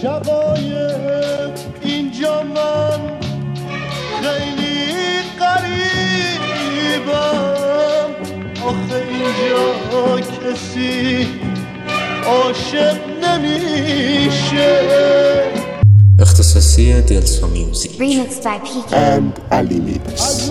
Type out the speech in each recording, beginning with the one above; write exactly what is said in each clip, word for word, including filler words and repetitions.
شقایق اینجا من خیلی قریبم، آخه اینجا کسی عاشق نمیشه. اختصاصی دلسو میوزیک Remixed by P K and Ali Mix.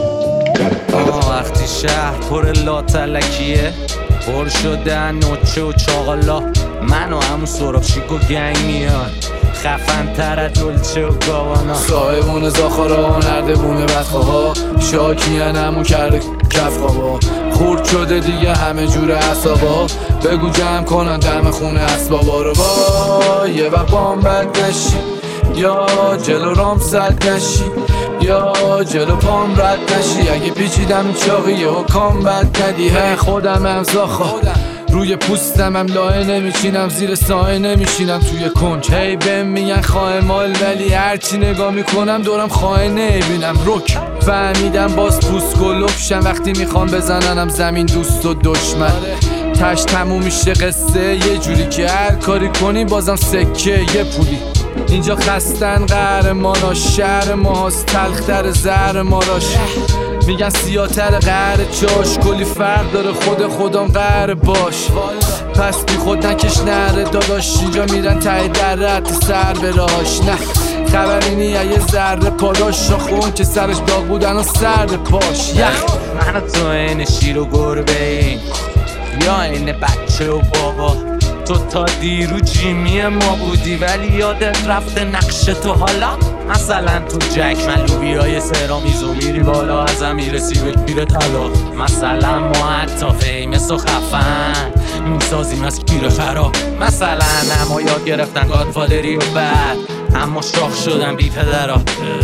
وقتی شهر پر لاتلکیه، پر شده نوچه و چاقالا، من و همون سراب شیک و گنگ میان، خفن تر دلچه و گاوانا، صاحبون زاخارا نردبونه بدخواه، شاکیان همون کرده کف خوابا، خورد شده دیگه همه جور اصابا، بگو جمع کنن دم خونه اسبابا رو. با یه وقت بام بد نشی، یا جلو رام سد نشی، یا جلو پام رد نشی، اگه پیچیدم چاقیه و کام بد ندی. هی خودم هم زاخا روی پوستم هم لایه نمیچینم، زیر سایه نمیشینم توی کنج. هی بهم میگن خواه مال، ولی هرچی نگاه میکنم دورم خواه نمیبینم. رک فهمیدم باز پوست گلوبشم، وقتی میخوام بزننم زمین دوست و دشمن. تش تموم میشه قصه یه جوری که هر کاری کنی بازم سکه یه پولی. اینجا خستن قهرمانا، شهر ما هست تلختر زهر ماراش، میگن سیاتر قهر چاش، کلی فرق داره خود خودم قهر باش. پس بی خود نکش نره داداش، اینجا میرن ته درت سر به راش. نه خبری نیه یه ذره پاداش، شاخون که سرش داغ بودن و سرد پاش. یخ من و تو این شیر و گربه ایم، یا این بچه و بابا، تو تا دیرو جیمی ما بودی ولی یادت رفته نقش تو. حالا مثلا تو جک من لوبیای سرامیز و میری بالا ازم میرسی به پیر طلا. مثلا ما حتی فیمس و خفن میسازیم از پیر خراب. مثلا اما یاد گرفتن گادفادری و بعد اما شاخ شدن بی پدرها.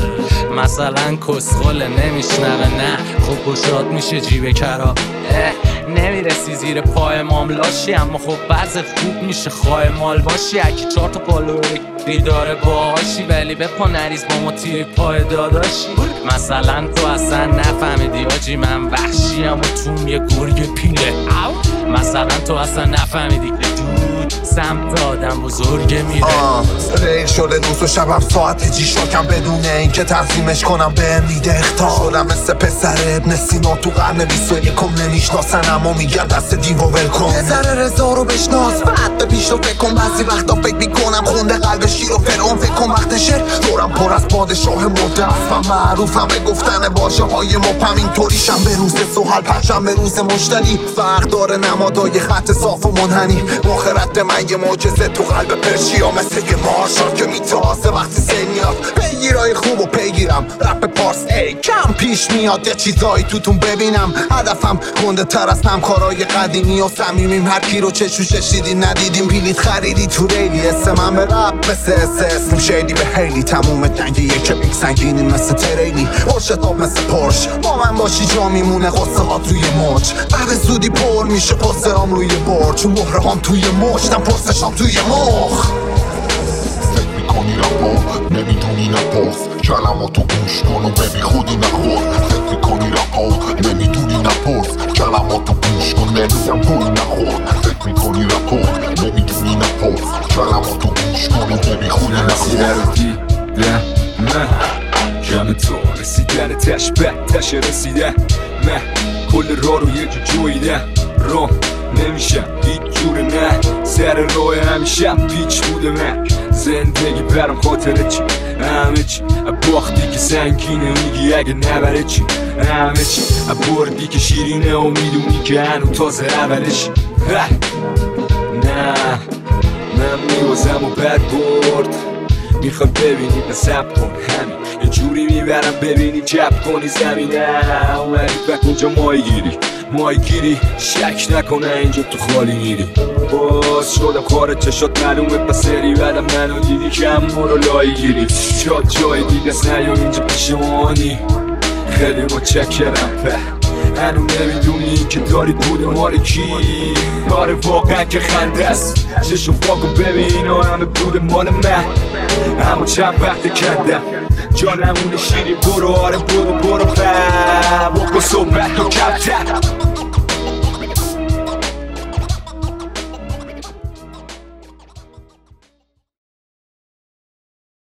مثلا کسخل نمیشنوه، نه خب گشاد میشه جیب کرا. نمیرسی زیر پای ماملاشی، اما خب بعض خوب میشه خواه مال باشی. اگه چهار تا پالوری داره باهاشی، ولی به پا نریز با ما تیر پای داداشی. مثلا تو اصلا نفهمیدی آجی من وحشیم و توم یه گرگ پیله. مثلا تو اصلا نفهمیدی دود سمت آدم بزرگه میره. ریل شده روز و شبم ساعت جی شاکم بدون این که تنظیمش کنم به میده اختار. شدم مثل پسر ابن سینا تو قرن بیست و یکم، نمیشناسن اما میگن دست دیو ول کن. یه ذره رضا رو بشناس بعد به پیش رو فکر کن. بعضی وقتا فکر میکنم خونده قلب شیر و فرعون. فکر کن وقت شعر دورم پر از پادشاه مرده است و معروفم به گفتن واژه های مبهم. اینطوریشم به روز سوحل پنجم به روز مشتری، فرق داره نمادای خط صاف و منحنی. مخرت من یه معجزه تو قلب پرشیا، مثل یه مارشال که میتازه وقتی سیل میاد. پیگیرای خوب و پیگیرم رپ پارس ای کم پیش میاد، یه چیزایی توتون ببینم. هدفم گنده تر از همکارای قدیمی و صمیمیم، هر کی رو چشوشش دیدین ندیدیم بلیط خریدی تو ریلی. اسم من به رپ مثل اس اسم شیدی به هیلی، تموم جنگ یک بیگ سنگینی مثل تریلی. پرشتاب مثل پرش با من باشی جا میمونه قصه ها توی موج، بعد زودی پر میشه پسترام روی برج، مهره هم توی موجتم پرسشام توی مخ. فکر میکنی رپا نمیدونی نپاس، کلماتو گوش کن و ببی خودی نخور. فکر میکنی رپا نمیدونی نپاس، کلماتو گوش کن نمیدم گوی نخور. فکر میکنی رپا نمیدونی نپاس، کلماتو گوش کن و ببی خودی نخور. رسیده من کم تو رسیدن تش بد تش رسیده من کل راه رو یه جو جویده راه نمیشم هیچ جور نه، سر راه همیشم پیچ بوده من. زندگی برام خاطره چی همه چی، باختی که سنگینه میگی اگه نبره چی همه چی، بردی که شیرینه و میدونی که هنو تازه اولشی. نه من میوزم و بد برد، میخوای ببینی نصب کن همین یه جوری میبرم ببینی جب کنی زمینه. اومدی به کجا مایی گیری مایی گیری، شک نکنه اینجا تو خالی میری. باز شدم خارج چشات معلومه پس سری بعدم منو دیدی کم برو لایی گیری. شاد جای دیگه سنیا اینجا پیشمانی، خیلی متشکرم به هنو نمیدونی که داری بوده ماری کی. آره واقعا که خنده است، چشم واقع ببین و همه بوده مال من. اما چند وقت کردم جانمونه شیری برو، آره برو برو خب بکن صحبت و کمتر